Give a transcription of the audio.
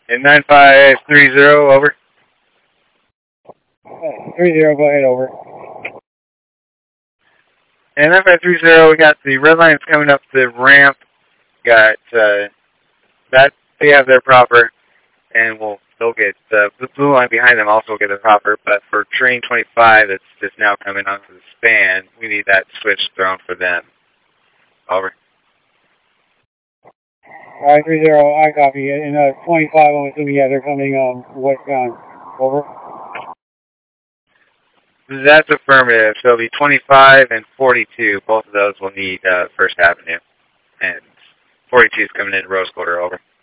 And 9530, over. 30, go ahead, over. And 9530, we got the red lines coming up the ramp. Got that they have their proper, and they'll get the blue line behind them also get a proper. But for train 25, that's just now coming onto the span, we need that switch thrown for them. Over. 530, I copy. And 25, I'm assuming, yeah, they're coming westbound. Over. That's affirmative. So it'll be 25 and 42. Both of those will need First Avenue. And 42 is coming in Rose Quarter. Over.